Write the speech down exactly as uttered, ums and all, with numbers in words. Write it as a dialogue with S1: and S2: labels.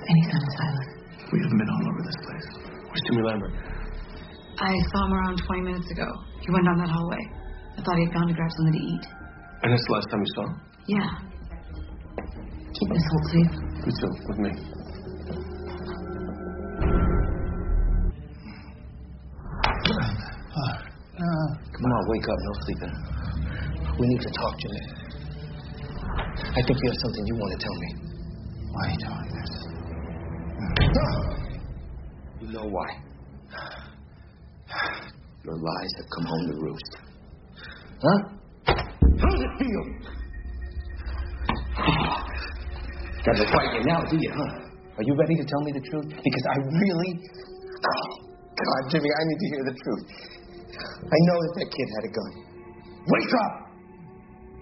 S1: Any sign of Silas?
S2: We haven't been all over this place. Where's Jimmy Lambert?
S1: I saw him around twenty minutes ago. He went down that hallway. I thought he had gone to grab something to eat.
S2: And that's the last time you saw him?
S1: Yeah. Keep this hold, please.
S2: You too, with me.
S3: Come on, wake up. No sleeping. We need to talk, Jimmy. I think you have something you want to tell me.
S2: Why are you telling me this?
S3: You know why. Your lies have come home to roost. Huh? How does it feel? Got to fight you now, do you, huh? Are you ready to tell me the truth? Because I really... Oh, God, Jimmy, I need to hear the truth. I know that that kid had a gun. Wake up!